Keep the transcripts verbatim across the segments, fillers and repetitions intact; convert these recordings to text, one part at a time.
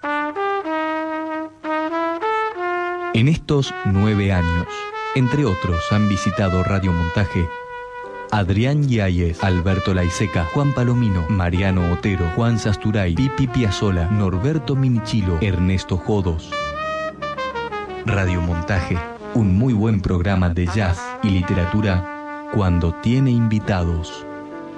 En estos nueve años, entre otros, han visitado Radiomontaje Adrián Yáñez, Alberto Laiseca, Juan Palomino, Mariano Otero, Juan Sasturay, Pipi Piazzolla, Norberto Minichilo, Ernesto Jodos. Radiomontaje, un muy buen programa de jazz y literatura cuando tiene invitados.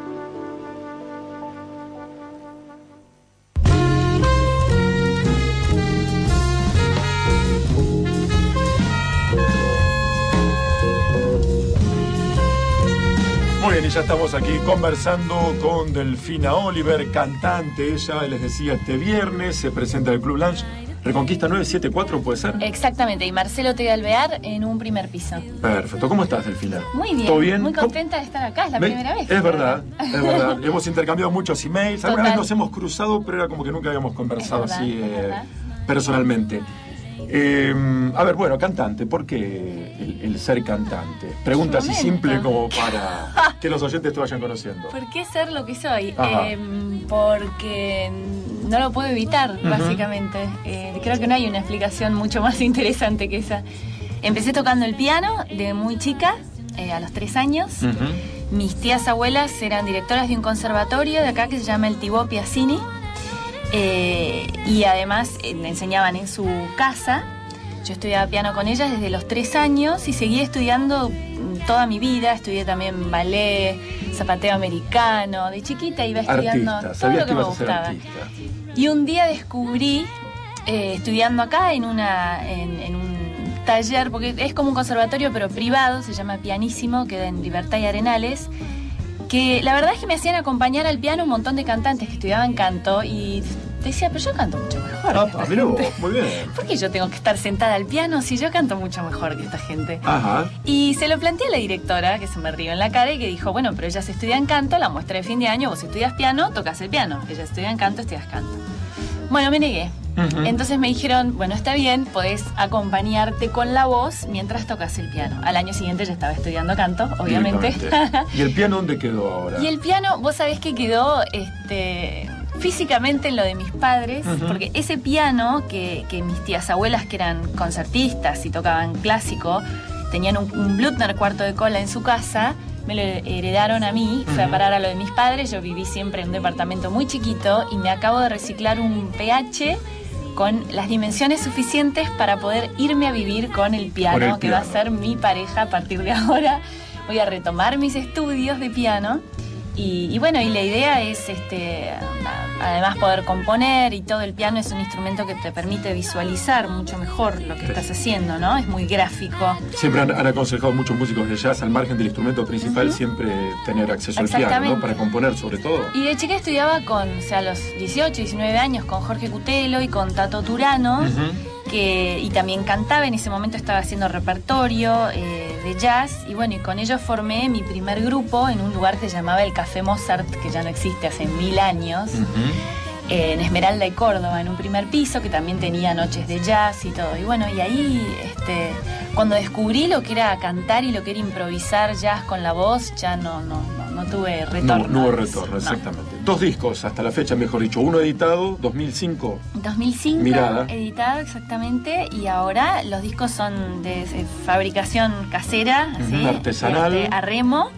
Muy bien, y ya estamos aquí conversando con Delfina Oliver, cantante. Ella, les decía, este viernes se presenta el Club Lounge Reconquista nueve siete cuatro, ¿puede ser? Exactamente, y Marcelo T. Alvear en un primer piso. Perfecto. ¿Cómo estás, Delfina? Muy bien. ¿Todo bien? Muy contenta de estar acá, es la Me... primera vez. Es verdad, es verdad. Hemos intercambiado muchos emails, alguna Total. vez nos hemos cruzado, pero era como que nunca habíamos conversado Es verdad, así es eh, verdad. personalmente. Eh, a ver, bueno, cantante, ¿por qué el, el ser cantante? Pregunta así Momento. simple como para que los oyentes te vayan conociendo. ¿Por qué ser lo que soy? Ajá. Eh, porque no lo puedo evitar, Ujú. básicamente. Eh, creo que no hay una explicación mucho más interesante que esa. Empecé tocando el piano de muy chica, eh, a los tres años. Ujú. Mis tías abuelas eran directoras de un conservatorio de acá que se llama el Tibó Piazzini. Eh, y además eh, le enseñaban en su casa. Yo estudiaba piano con ellas desde los tres años y seguí estudiando toda mi vida. Estudié también ballet, zapateo americano. De chiquita iba estudiando Artista, todo sabías lo que que me ibas a ser gustaba. artista. Y un día descubrí, eh, estudiando acá en, una, en, en un taller, porque es como un conservatorio pero privado, se llama Pianísimo, queda en Libertad y Arenales, que la verdad es que me hacían acompañar al piano un montón de cantantes que estudiaban canto y decía, pero yo canto mucho mejor. Ah, que esta mirá vos, gente. muy bien. ¿Por qué yo tengo que estar sentada al piano si yo canto mucho mejor que esta gente? Ajá. Y se lo planteé a la directora, que se me rió en la cara y que dijo, bueno, pero ellas estudian canto, la muestra de fin de año, vos estudias piano, tocas el piano. Ellas estudian canto, estudias canto. Bueno, me negué. Ujú. Entonces me dijeron, bueno, está bien, podés acompañarte con la voz mientras tocas el piano. Al año siguiente ya estaba estudiando canto, obviamente. Directamente. ¿Y el piano dónde quedó ahora? Y el piano, vos sabés que quedó este, físicamente en lo de mis padres, Ujú. porque ese piano que, que mis tías abuelas, que eran concertistas y tocaban clásico, tenían un, un Blüthner cuarto de cola en su casa, me lo heredaron a mí, fue a Ujú. parar a lo de mis padres. Yo viví siempre en un departamento muy chiquito y me acabo de reciclar un P H con las dimensiones suficientes para poder irme a vivir con el piano, Con el que va a piano. ser mi pareja a partir de ahora. Voy a retomar mis estudios de piano y, y bueno, y la idea es este, además poder componer, y todo el piano es un instrumento que te permite visualizar mucho mejor lo que estás haciendo, ¿no? Es muy gráfico. Siempre han, han aconsejado muchos músicos de jazz, al margen del instrumento principal, Ujú. siempre tener acceso al piano, Exactamente. ¿no? Para componer, sobre todo. Y de chica estudiaba con, o sea, a los dieciocho, diecinueve años con Jorge Cutelo y con Tato Turano, Ujú. que, y también cantaba. En ese momento estaba haciendo repertorio eh, de jazz, y bueno, y con ellos formé mi primer grupo en un lugar que se llamaba el Café Mozart, que ya no existe hace mil años, Ujú. eh, en Esmeralda y Córdoba, en un primer piso que también tenía noches de jazz y todo. Y bueno, y ahí este, cuando descubrí lo que era cantar y lo que era improvisar jazz con la voz, ya no, no, no, no tuve retorno. No, no hubo a eso, retorno, no. exactamente. Dos discos hasta la fecha, mejor dicho. Uno editado, dos mil cinco. dos mil cinco, Mirada. editado exactamente, y ahora los discos son de, de fabricación casera, Ujú, ¿sí? artesanal. Este, a remo.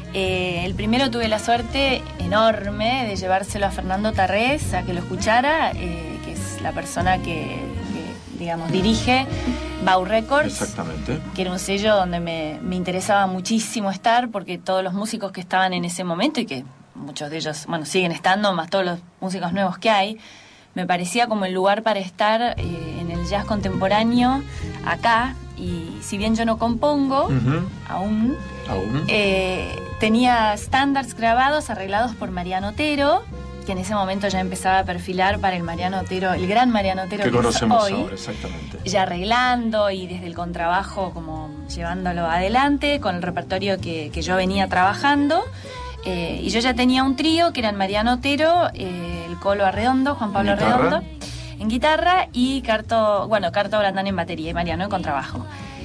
Eh, el primero tuve la suerte enorme de llevárselo a Fernando Tarrés a que lo escuchara, eh, que es la persona que, que, digamos, dirige Bau Records. Exactamente. Que era un sello donde me, me interesaba muchísimo estar, porque todos los músicos que estaban en ese momento, y que muchos de ellos, bueno, siguen estando, más todos los músicos nuevos que hay, me parecía como el lugar para estar eh, en el jazz contemporáneo acá. Y si bien yo no compongo Ujú. aún, Aún. eh, tenía estándares grabados, arreglados por Mariano Otero, que en ese momento ya empezaba a perfilar para el Mariano Otero, el gran Mariano Otero que que es conocemos hoy, ahora, exactamente. ya arreglando y desde el contrabajo como llevándolo adelante con el repertorio que, que yo venía trabajando. Eh, y yo ya tenía un trío que eran Mariano Otero, eh, el Colo Arredondo, Juan Pablo ¿Guitarra? Arredondo en guitarra, y Carto, bueno, Carto Brandán en batería y Mariano en contrabajo.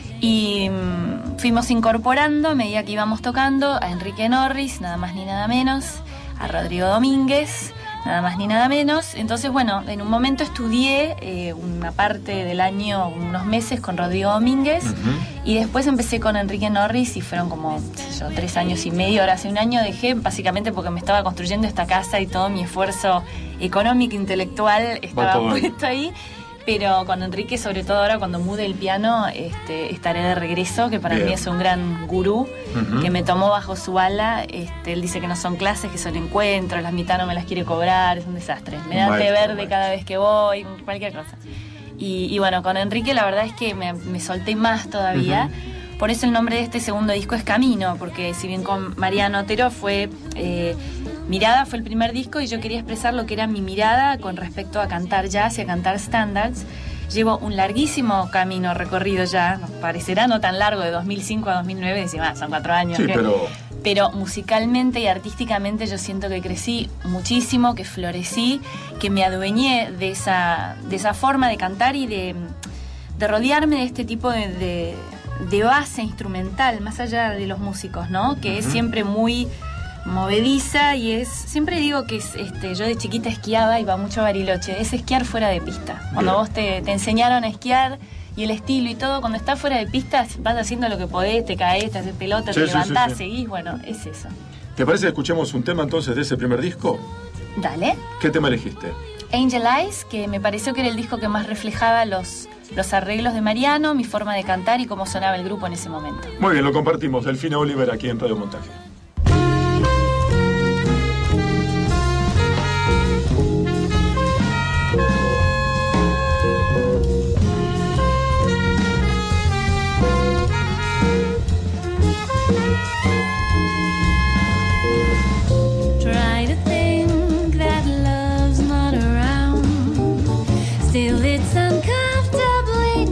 Y mm, fuimos incorporando a medida que íbamos tocando a Enrique Norris, nada más ni nada menos, a Rodrigo Domínguez, nada más ni nada menos. Entonces, bueno, en un momento estudié eh, una parte del año, unos meses con Rodrigo Domínguez, uh-huh. y después empecé con Enrique Norris y fueron como, qué sé yo, tres años y medio. Ahora hace un año dejé, básicamente porque me estaba construyendo esta casa y todo mi esfuerzo económico, intelectual estaba puesto ahí. Pero con Enrique, sobre todo ahora cuando mude el piano, este, estaré de regreso, que para Bien. mí es un gran gurú, uh-huh. que me tomó bajo su ala. Este, él dice que no son clases, que son encuentros, las mitad no me las quiere cobrar, es un desastre. Me da té verde maestro. cada vez que voy, cualquier cosa. Y, y bueno, con Enrique la verdad es que me, me solté más todavía. Uh-huh. Por eso el nombre de este segundo disco es Camino, porque si bien con Mariano Otero fue... Eh, Mirada fue el primer disco y yo quería expresar lo que era mi mirada con respecto a cantar jazz y a cantar standards. Llevo un larguísimo camino recorrido ya, nos parecerá no tan largo, de dos mil cinco a dos mil nueve, decimos, ah, son cuatro años. Sí, pero... pero musicalmente y artísticamente yo siento que crecí muchísimo, que florecí, que me adueñé de esa, de esa forma de cantar y de, de rodearme de este tipo de, de, de base instrumental, más allá de los músicos, ¿no? Que uh-huh. es siempre muy... movediza y es, siempre digo que es, este, yo de chiquita esquiaba, iba mucho a Bariloche, es esquiar fuera de pista. Cuando Bien. vos te, te enseñaron a esquiar y el estilo y todo, cuando estás fuera de pista vas haciendo lo que podés, te caes, te haces pelota, sí, te sí, levantás, sí, sí. seguís, bueno, es eso. ¿Te parece que escuchemos un tema entonces de ese primer disco? Dale. ¿Qué tema elegiste? Angel Eyes, que me pareció que era el disco que más reflejaba los, los arreglos de Mariano, mi forma de cantar y cómo sonaba el grupo en ese momento. Muy bien, lo compartimos. Delfina Oliver aquí en Radio Montaje.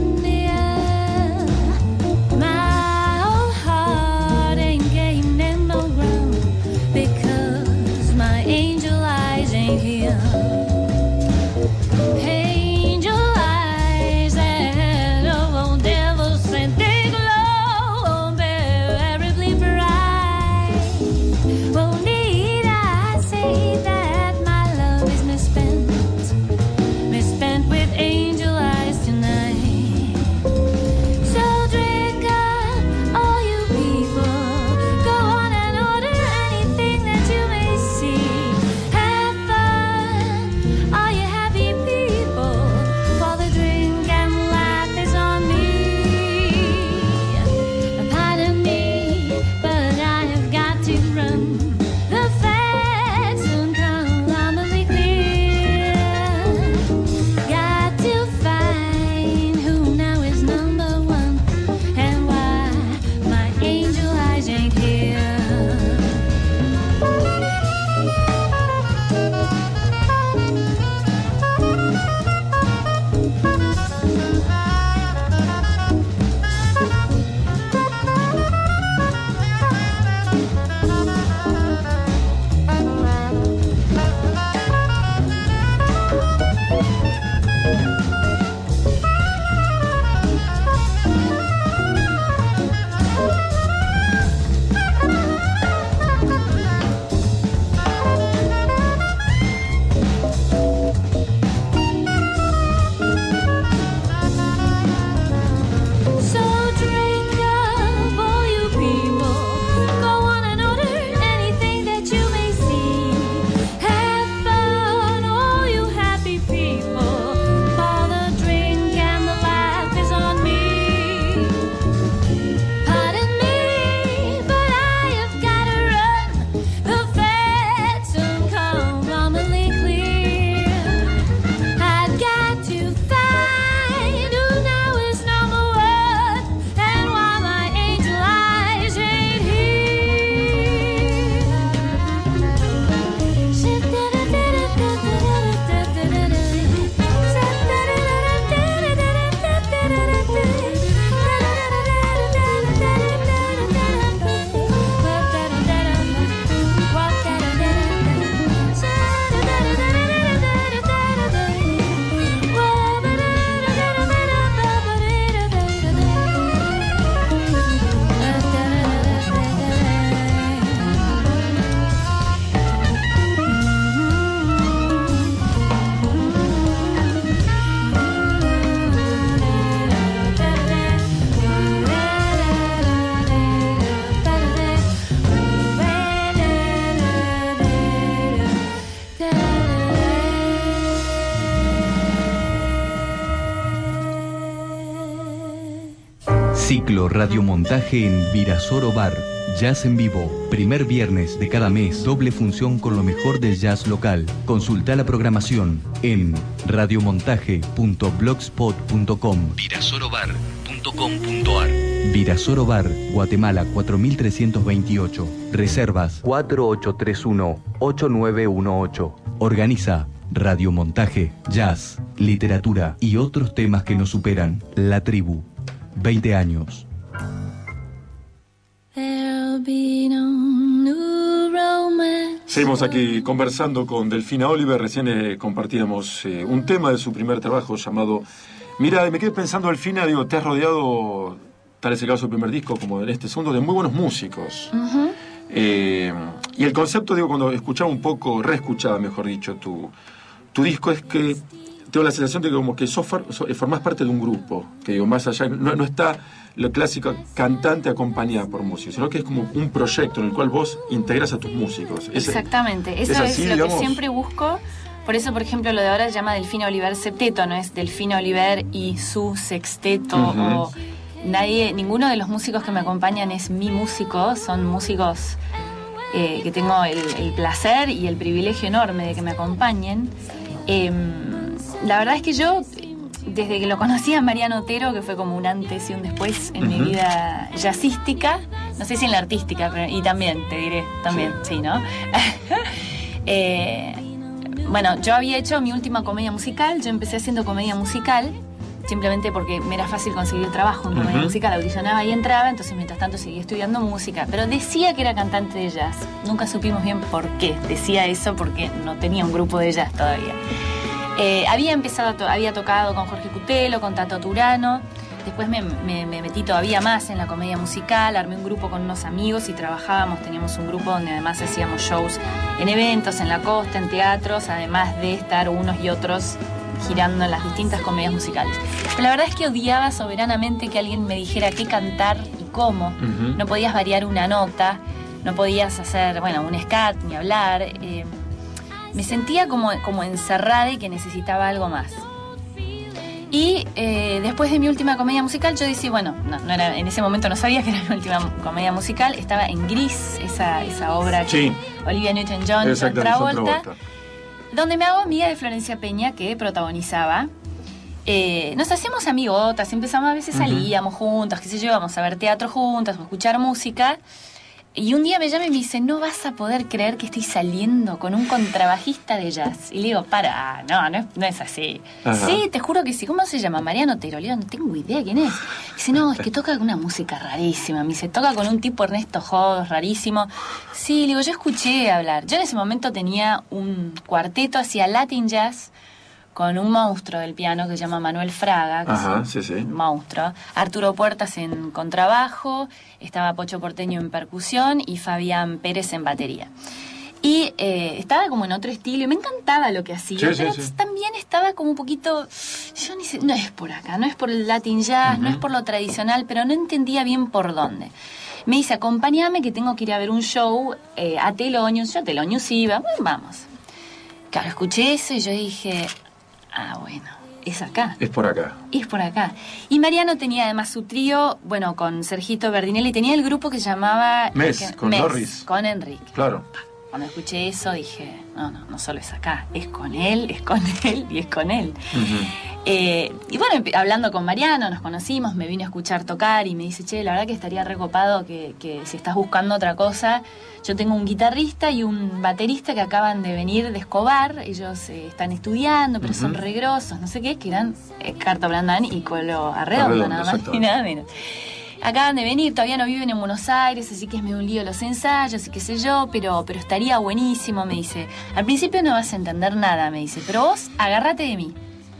My whole heart ain't game in my Ciclo radiomontaje en Virasoro Bar. Jazz en vivo. Primer viernes de cada mes. Doble función con lo mejor del jazz local. Consulta la programación en radiomontaje punto blogspot punto com. virasoro bar punto com punto ar. Virasoro Bar, Guatemala cuatro mil trescientos veintiocho. Reservas cuatro ocho tres uno, ocho nueve uno ocho. Organiza radiomontaje, jazz, literatura y otros temas que nos superan. La Tribu. veinte años. Seguimos aquí conversando con Delfina Oliver. Recién eh, compartíamos eh, un tema de su primer trabajo llamado... Mira, me quedé pensando, Delfina, digo, te has rodeado, tal es el caso del primer disco como en este segundo, de muy buenos músicos. Uh-huh. eh, y el concepto, digo, cuando escuchaba un poco, reescuchaba, mejor dicho, tu, tu disco, es que tengo la sensación de que como que sos, sos, formás parte de un grupo, que digo, más allá, no, no está lo clásico cantante acompañada por músicos, sino que es como un proyecto en el cual vos integras a tus músicos. Es, exactamente, eso es, así, es lo digamos... que siempre busco. Por eso, por ejemplo, lo de ahora se llama Delfina Oliver Septeto, no es Delfina Oliver y su sexteto, uh-huh. o nadie, ninguno de los músicos que me acompañan es mi músico, son músicos eh, que tengo el, el placer y el privilegio enorme de que me acompañen. Eh, la verdad es que yo, desde que lo conocí a Mariano Otero, que fue como un antes y un después en uh-huh. mi vida jazzística, no sé si en la artística, pero, y también, te diré, también, sí, sí ¿no? eh... Bueno, yo había hecho mi última comedia musical. Yo empecé haciendo comedia musical simplemente porque me era fácil conseguir trabajo en comedia uh-huh. musical. Audicionaba y entraba, entonces mientras tanto seguía estudiando música. Pero decía que era cantante de jazz. Nunca supimos bien por qué. Decía eso porque no tenía un grupo de jazz todavía. Eh, había empezado, to- había tocado con Jorge Cutelo, con Tato Turano. Después me, me, me metí todavía más en la comedia musical, armé un grupo con unos amigos y trabajábamos, teníamos un grupo donde además hacíamos shows en eventos, en la costa, en teatros, además de estar unos y otros girando en las distintas comedias musicales. Pero la verdad es que odiaba soberanamente que alguien me dijera qué cantar y cómo. Uh-huh. No podías variar una nota, no podías hacer, bueno, un scat ni hablar. Eh, me sentía como, como encerrada y que necesitaba algo más. Y eh, después de mi última comedia musical, yo decía, bueno, no, no era, en ese momento no sabía que era mi última comedia musical, estaba en Gris, esa, esa obra sí. que Olivia Newton-John, John Travolta, donde me hago amiga de Florencia Peña, que protagonizaba. Eh, nos hacíamos amigotas, empezamos, a veces salíamos uh-huh. juntas, qué sé yo, íbamos a ver teatro juntas o escuchar música. Y un día me llama y me dice, no vas a poder creer que estoy saliendo con un contrabajista de jazz. Y le digo, para, no, no es, no es así. Ajá. Sí, te juro que sí. ¿Cómo se llama? Mariano Otero. Le digo, no tengo idea quién es. Dice, no, es que toca una música rarísima. Me dice, toca con un tipo Ernesto Jodos, rarísimo. Sí, le digo, yo escuché hablar. Yo en ese momento tenía un cuarteto hacia Latin Jazz con un monstruo del piano que se llama Manuel Fraga, que Ajá, es sí, sí. un monstruo. Arturo Puertas en contrabajo, estaba Pocho Porteño en percusión y Fabián Pérez en batería. Y eh, estaba como en otro estilo y me encantaba lo que hacía, sí, pero sí, sí. también estaba como un poquito, yo ni sé, no es por acá, no es por el Latin Jazz, uh-huh. no es por lo tradicional, pero no entendía bien por dónde. Me dice, acompáñame que tengo que ir a ver un show eh, a Telonius, yo a Telonius iba, bueno, vamos. Claro, escuché eso y yo dije... Ah, bueno, es acá. Es por acá. Es por acá. Y Mariano tenía además su trío, bueno, con Sergito Berdinelli, tenía el grupo que se llamaba... Mes, que, con Mes, Norris. Con Enrique. Claro. Cuando escuché eso dije, no, no, no solo es acá, es con él, es con él y es con él. Uh-huh. Eh, y bueno, hablando con Mariano, nos conocimos, me vino a escuchar tocar y me dice, che, la verdad que estaría recopado que, que si estás buscando otra cosa, yo tengo un guitarrista y un baterista que acaban de venir de Escobar, ellos eh, están estudiando, pero uh-huh. son regrosos, no sé qué, que eran eh, Carta Blandán y Colo Arredondo, nada más y nada menos. Acaban de venir, todavía no viven en Buenos Aires, así que es medio un lío los ensayos y qué sé yo, pero, pero estaría buenísimo, me dice. Al principio no vas a entender nada, me dice, pero vos agárrate de mí.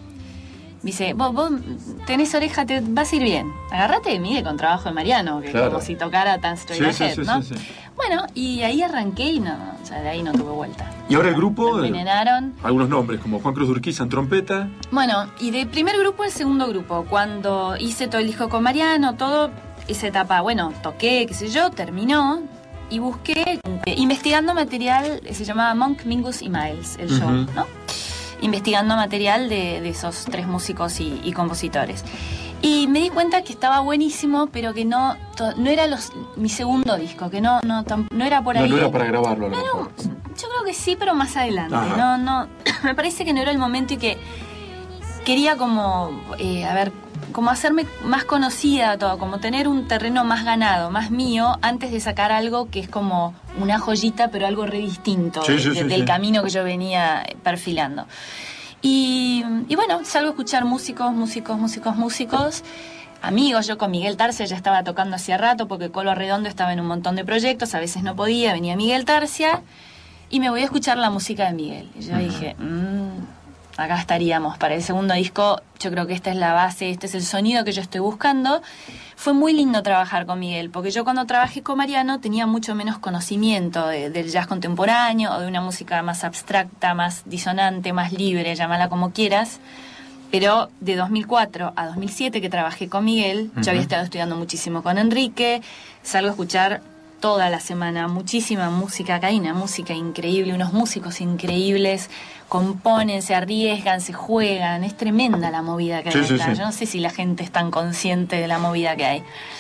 Me dice, vos, vos tenés oreja, te vas a ir bien. Agárrate de mí, de contrabajo de Mariano, que claro. como si tocara Tan Straight sí, Ahead, sí, sí, ¿no? Sí, sí. Bueno, y ahí arranqué y no, o sea, de ahí no tuve vuelta. ¿Y ahora el grupo? Me envenenaron. Algunos nombres, como Juan Cruz Urquiza en trompeta. Bueno, y del primer grupo al segundo grupo. Cuando hice todo el disco con Mariano, todo, esa etapa, bueno, toqué, qué sé yo, terminó. Y busqué, eh, investigando material, se llamaba Monk, Mingus y Miles, el show, uh-huh. ¿no? Investigando material de, de esos tres músicos y, y compositores. Y me di cuenta que estaba buenísimo, pero que no to, no era los, mi segundo disco, que no no, tam, no era por ahí. No, no era para grabarlo a lo mejor. Yo creo que sí, pero más adelante. Ajá. No, no, me parece que no era el momento y que quería como, eh, a ver, como hacerme más conocida, todo, como tener un terreno más ganado, más mío, antes de sacar algo que es como una joyita, pero algo re distinto sí, de, sí, de, sí, del sí. camino que yo venía perfilando. Y, y bueno, salgo a escuchar músicos, músicos, músicos, músicos, amigos. Yo con Miguel Tarsia ya estaba tocando hacía rato porque Colo Redondo estaba en un montón de proyectos, a veces no podía, venía Miguel Tarsia y me voy a escuchar la música de Miguel. Y yo uh-huh. dije, mmm, acá estaríamos para el segundo disco. Yo creo que esta es la base, este es el sonido que yo estoy buscando. Fue muy lindo trabajar con Miguel, porque yo cuando trabajé con Mariano tenía mucho menos conocimiento de, del jazz contemporáneo o de una música más abstracta, más disonante, más libre, llámala como quieras. Pero de dos mil cuatro a dos mil siete que trabajé con Miguel, uh-huh. yo había estado estudiando muchísimo con Enrique, salgo a escuchar toda la semana muchísima música. Acá hay una música increíble, unos músicos increíbles, componen, se arriesgan, se juegan, es tremenda la movida que hay sí, acá. Sí, sí. Yo no sé si la gente es tan consciente de la movida que hay.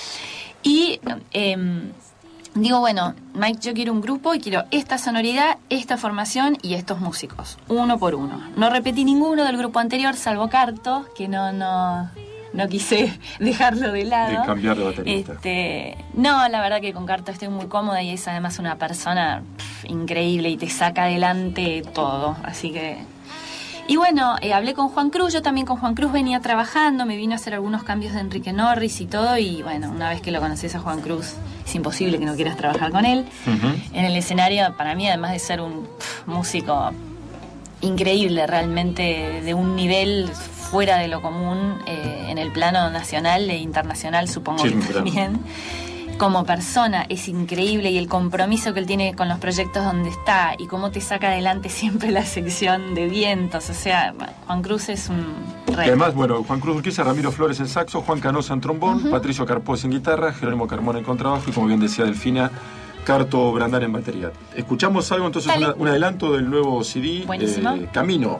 Y eh, digo, bueno, Mike, yo quiero un grupo y quiero esta sonoridad, esta formación y estos músicos, uno por uno. No repetí ninguno del grupo anterior, salvo Carto, que no, no, no quise dejarlo de lado. De cambiar de baterista. Este, no, la verdad que con Carto estoy muy cómoda y es además una persona pff, increíble y te saca adelante todo, así que... Y bueno, eh, hablé con Juan Cruz, yo también con Juan Cruz venía trabajando, me vino a hacer algunos cambios de Enrique Norris y todo, y bueno, una vez que lo conoces a Juan Cruz, es imposible que no quieras trabajar con él. Uh-huh. En el escenario, para mí, además de ser un pff, músico increíble, realmente de un nivel fuera de lo común, eh, en el plano nacional e internacional, supongo sí, que también. Como persona es increíble, y el compromiso que él tiene con los proyectos donde está y cómo te saca adelante siempre la sección de vientos. O sea, Juan Cruz es un rey. Además, bueno, Juan Cruz Urquiza, Ramiro Flores en saxo, Juan Canosa en trombón, uh-huh. Patricio Carpós en guitarra, Jerónimo Carmona en contrabajo y, como bien decía Delfina, Carto Brandán en batería. Escuchamos algo entonces, una, un adelanto del nuevo C D, buenísimo. Eh, Camino.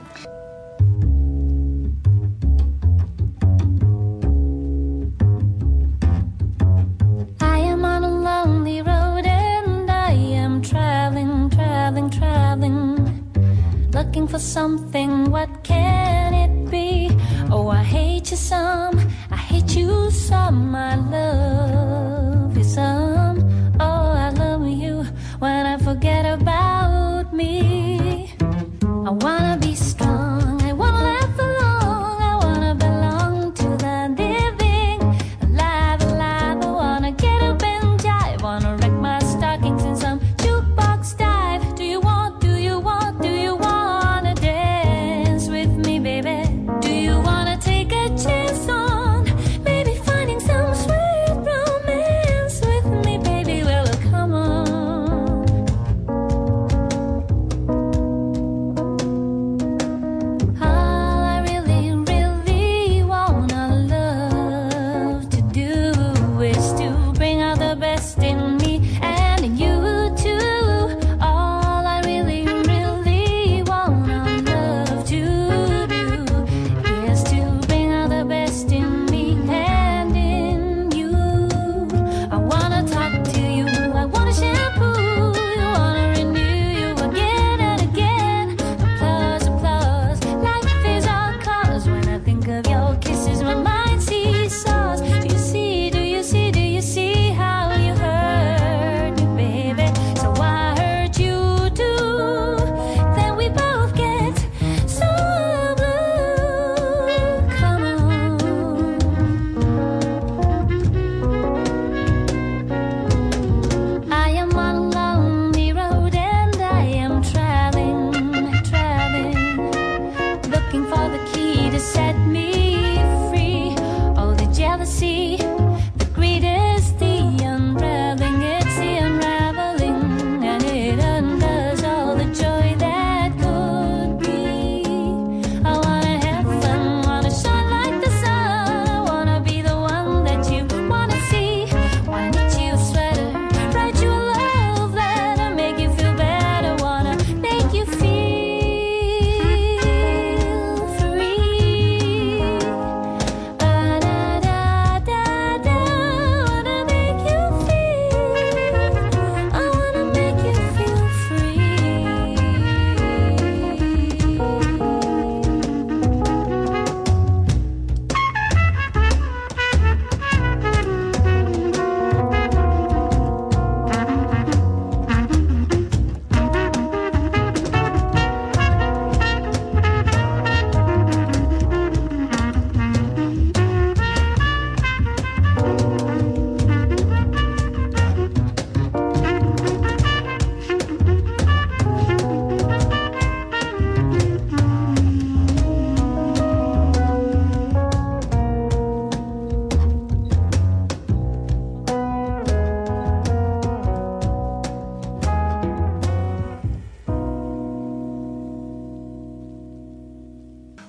Looking for something, what can it be? Oh, I hate you some, I hate you some, I love you some. Oh, I love you when I forget about me. I wanna be strong, I wanna laugh along, I wanna belong to the living, alive, alive. I wanna get up and jive, wanna wreck my stockings in some jukebox dive. Do you want, do you want, do you want? Chance on maybe finding some sweet romance with me, baby. Well, come on. All I really, really wanna love to do is to bring out the best in me and you too. All I really, really wanna love to do is to best in me and in you. I wanna talk to you, I wanna shampoo you, I wanna renew you again and again. Applause, applause, life is all cause. When I think of your kisses, my mind seesaws. Do you see, do you see, do you see how you hurt me, baby? So I hurt you too. Then we both get so blue. Come on. I am on a lonely road and I am traveling, traveling, looking for the key to set me free. Oh, the jealousy, the greed is the unraveling, it's the unraveling, and it undoes all the joy that could be. I wanna have fun, wanna shine like the sun, I wanna be the one that you wanna see. Wanna knit you a sweater, write you a love letter, make you feel better, wanna make you feel free.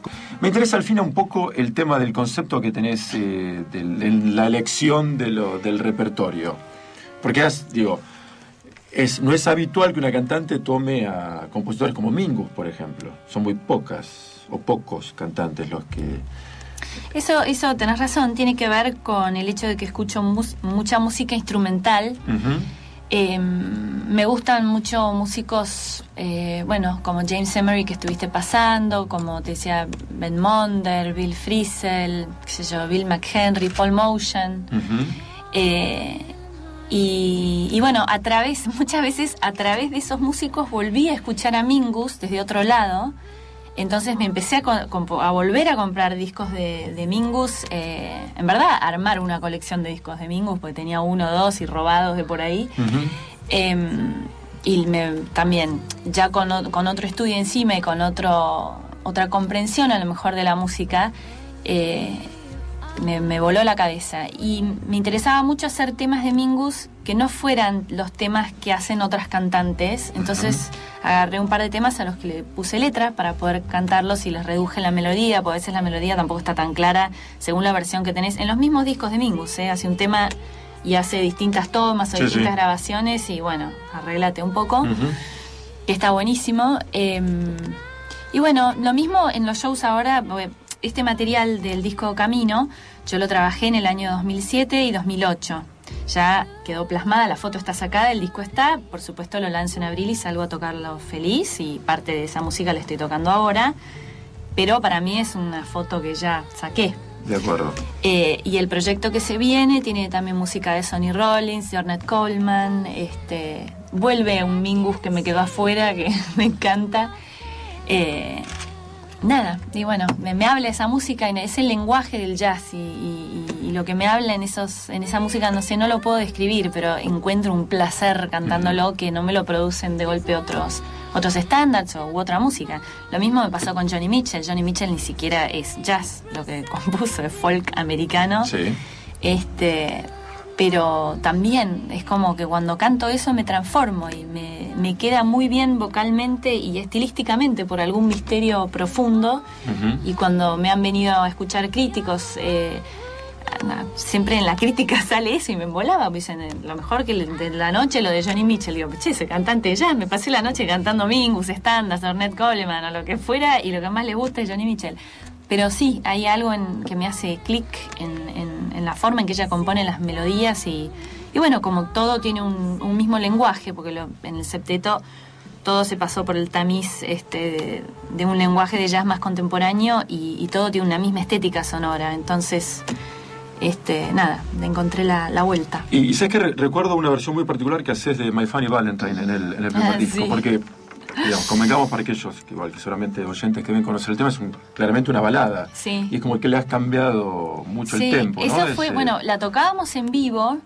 Me interesa al fin un poco el tema del concepto que tenés eh, de, de la elección de lo, del repertorio. Porque, has, digo, es, no es habitual que una cantante tome a compositores como Mingus, por ejemplo. Son muy pocas o pocos cantantes los que... Eso, eso tenés razón, tiene que ver con el hecho de que escucho mus- mucha música instrumental. Uh-huh. Eh, me gustan mucho músicos, eh, bueno, como James Emery que estuviste pasando, como te decía Ben Monder, Bill Frisell, qué sé yo, Bill McHenry, Paul Motion. Uh-huh. Eh, y, y bueno, a través, muchas veces a través de esos músicos volví a escuchar a Mingus desde otro lado. Entonces me empecé a, co- a volver a comprar discos de, de Mingus, eh, en verdad a armar una colección de discos de Mingus, porque tenía uno o dos y robados de por ahí. Uh-huh. Eh, y me, también, ya con, o- con otro estudio encima y con otro otra comprensión a lo mejor de la música, eh, me, me voló la cabeza. Y me interesaba mucho hacer temas de Mingus que no fueran los temas que hacen otras cantantes. Entonces agarré un par de temas a los que le puse letra para poder cantarlos y les reduje la melodía, porque a veces la melodía tampoco está tan clara según la versión que tenés. En los mismos discos de Mingus, ¿eh? Hace un tema y hace distintas tomas o Sí, distintas sí. grabaciones y bueno, arréglate un poco, Uh-huh. que está buenísimo. Eh, y bueno, lo mismo en los shows ahora. Este material del disco Camino yo lo trabajé en el año dos mil siete y dos mil ocho. Ya quedó plasmada, la foto está sacada, el disco está, por supuesto lo lanzo en abril y salgo a tocarlo feliz, y parte de esa música la estoy tocando ahora, pero para mí es una foto que ya saqué. De acuerdo. Eh, y el proyecto que se viene tiene también música de Sonny Rollins, de Ornette Coleman, este, vuelve un Mingus que me quedó afuera, que me encanta. Eh, nada, y bueno, me, me habla esa música, y es el lenguaje del jazz, y, y, y lo que me habla en esos en esa música, no sé, no lo puedo describir, pero encuentro un placer cantándolo que no me lo producen de golpe otros otros estándares o u otra música. Lo mismo me pasó con Johnny Mitchell. Johnny Mitchell ni siquiera es jazz, lo que compuso es folk americano. Sí. Este, pero también es como que cuando canto eso me transformo y me, me queda muy bien vocalmente y estilísticamente por algún misterio profundo. Uh-huh. Y cuando me han venido a escuchar críticos, eh, siempre en la crítica sale eso y me embolaba, pues dicen, lo mejor que de la noche lo de Johnny Mitchell. Digo, che, ese cantante de jazz, me pasé la noche cantando Mingus, Standards, Ornette Coleman o lo que fuera, y lo que más le gusta es Johnny Mitchell. Pero sí, hay algo en, que me hace clic en, en, en la forma en que ella compone las melodías, y, y bueno, como todo tiene un, un mismo lenguaje, porque lo, en el septeto todo se pasó por el tamiz este, de, de un lenguaje de jazz más contemporáneo, y, y todo tiene una misma estética sonora. Entonces, este, nada, le encontré la, la vuelta. Y, y sé que re- recuerdo una versión muy particular que haces de My Funny Valentine en el, en el primer Ah, disco, sí. porque, digamos, convengamos para aquellos que igual que solamente oyentes que deben conocer el tema, es un, claramente una balada. Sí. Y es como que le has cambiado mucho Sí, el tempo, ¿no? esa Es, fue, eh, bueno, la tocábamos en vivo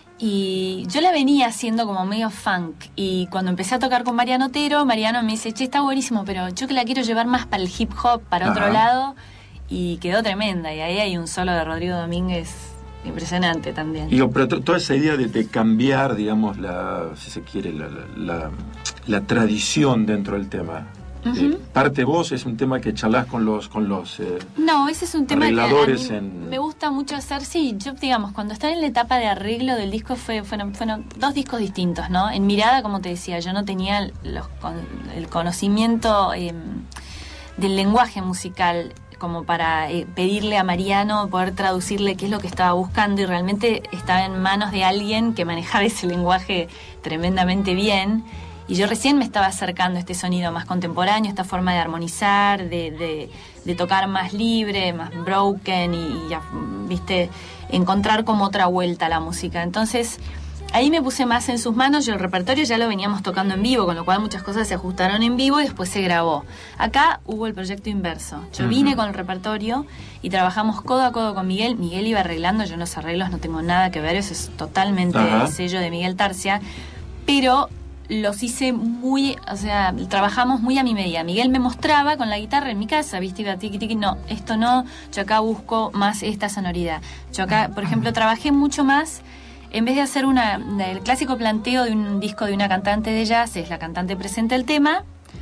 y yo la venía haciendo como medio funk, y cuando empecé a tocar con Mariano Otero, Mariano me dice, che, está buenísimo, pero yo que la quiero llevar más para el hip hop, para Ajá. otro lado, y quedó tremenda, y ahí hay un solo de Rodrigo Domínguez impresionante también. Y, pero to- toda esa idea de, de cambiar, digamos, la, si se quiere, la, la, la, la tradición dentro del tema. Ujú. Eh, parte vos, es un tema que charlas con los con los eh, No, ese es un tema que a arregladores mí en- me gusta mucho hacer. Sí, yo, digamos, cuando estaba en la etapa de arreglo del disco, fue, fueron, fueron dos discos distintos, ¿no? En Mirada, como te decía, yo no tenía los, con, el conocimiento eh, del lenguaje musical como para eh, pedirle a Mariano poder traducirle qué es lo que estaba buscando, y realmente estaba en manos de alguien que manejaba ese lenguaje tremendamente bien. Y yo recién me estaba acercando a este sonido más contemporáneo, esta forma de armonizar, de, de, de tocar más libre, más broken, y, y ya, viste, encontrar como otra vuelta a la música. Entonces, ahí me puse más en sus manos. Yo el repertorio ya lo veníamos tocando en vivo, con lo cual muchas cosas se ajustaron en vivo y después se grabó. Acá hubo el proyecto inverso. Yo vine con el repertorio y trabajamos codo a codo con Miguel. Miguel iba arreglando, yo en los arreglos no tengo nada que ver, eso es totalmente Ajá. el sello de Miguel Tarcia, pero los hice muy, o sea, trabajamos muy a mi medida. Miguel me mostraba con la guitarra en mi casa, viste, iba tiqui tiqui, no, esto no, yo acá busco más esta sonoridad. Yo acá, por ejemplo, trabajé mucho más, en vez de hacer una, el clásico planteo de un disco de una cantante de jazz, es la cantante presenta el tema,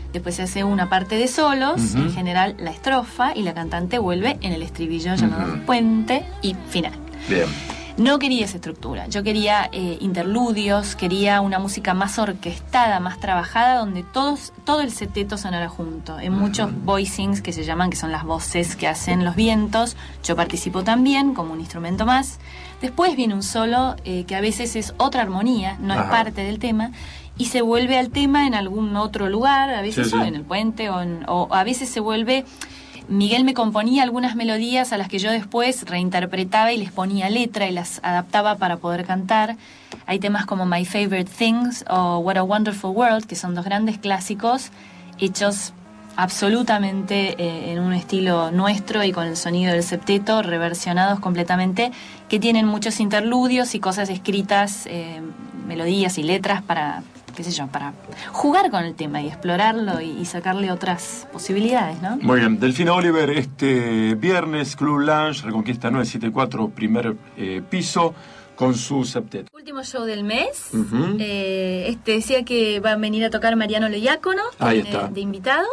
después se hace una parte de solos, Ujú. en general la estrofa, y la cantante vuelve en el estribillo llamado Ujú. puente y final. Bien. No quería esa estructura, yo quería eh, interludios, quería una música más orquestada, más trabajada, donde todos, todo el septeto sonara junto. En muchos voicings que se llaman, que son las voces que hacen los vientos, yo participo también como un instrumento más. Después viene un solo eh, que a veces es otra armonía, no Ajá. es parte del tema, y se vuelve al tema en algún otro lugar, a veces Sí, o sí. en el puente, o, en- o a veces se vuelve... Miguel me componía algunas melodías a las que yo después reinterpretaba y les ponía letra y las adaptaba para poder cantar. Hay temas como My Favorite Things o What a Wonderful World, que son dos grandes clásicos hechos absolutamente eh, en un estilo nuestro y con el sonido del septeto, reversionados completamente, que tienen muchos interludios y cosas escritas, eh, melodías y letras para, qué sé yo, para jugar con el tema y explorarlo y, y sacarle otras posibilidades, ¿no? Muy bien. Delfina Oliver, este viernes, Club Lounge, Reconquista nueve siete cuatro, primer eh, piso, con su septeto. Último show del mes. Ujú. Eh, este decía que va a venir a tocar Mariano Loiácono, que Ahí viene está. de invitado.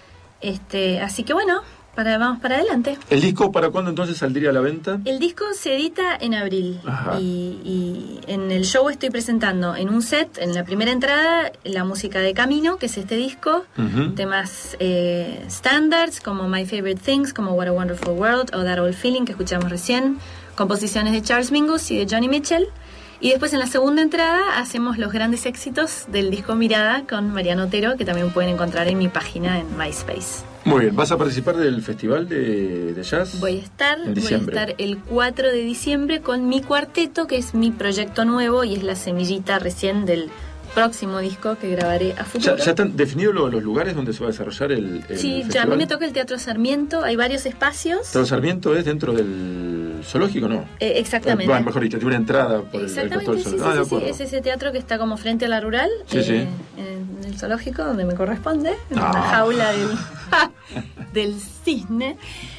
Este, así que bueno, para, vamos para adelante. ¿El disco para cuándo entonces saldría a la venta? El disco se edita en abril Ajá. y, y en el show estoy presentando en un set, en la primera entrada, la música de Camino, que es este disco, Ujú. temas eh, standards como My Favorite Things, como What a Wonderful World o That Old Feeling que escuchamos recién, composiciones de Charles Mingus y de Johnny Mitchell. Y después en la segunda entrada hacemos los grandes éxitos del disco Mirada con Mariano Otero, que también pueden encontrar en mi página en MySpace. Muy bien. ¿Vas a participar del festival de, de jazz? Voy a estar, En voy a diciembre. estar el cuatro de diciembre con mi cuarteto, que es mi proyecto nuevo y es la semillita recién del próximo disco que grabaré a futuro. ¿Ya, ya están definidos los, los lugares donde se va a desarrollar el, el Sí, festival? ya a mí me toca el Teatro Sarmiento, hay varios espacios. ¿Teatro Sarmiento es dentro del zoológico, no? Eh, exactamente. Bueno, mejor dicho, tiene una entrada por el, el Exactamente, costado del sí, sí, zoológico. Ah, de sí, sí, acuerdo. es ese teatro que está como frente a la rural, Sí, sí. en el zoológico donde me corresponde, en Ah. la jaula del, del cisne.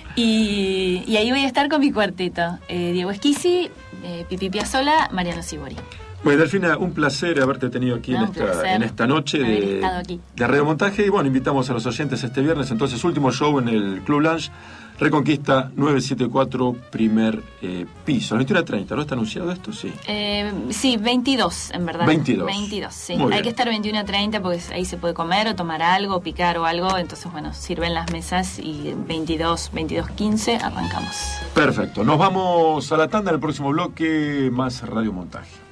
Y, y ahí voy a estar con mi cuarteto, eh, Diego Esquisi, eh, Pipi Piazzolla, Mariano Sibori. Bueno, Delfina, un placer haberte tenido aquí No, en, un esta, placer en esta noche haber de, estado aquí. de Radio Montaje. Y bueno, invitamos a los oyentes este viernes, entonces, último show en el Club Lounge, Reconquista nueve siete cuatro, primer eh, piso. veintiuno treinta, ¿no está anunciado esto? Sí. Eh, sí, veintidós en verdad. veintidós. veintidós, sí. Muy Hay bien. que estar veintiuno a treinta porque ahí se puede comer o tomar algo, picar o algo. Entonces, bueno, sirven las mesas y veintidós, veintidós quince arrancamos. Perfecto. Nos vamos a la tanda en el próximo bloque, más Radio Montaje.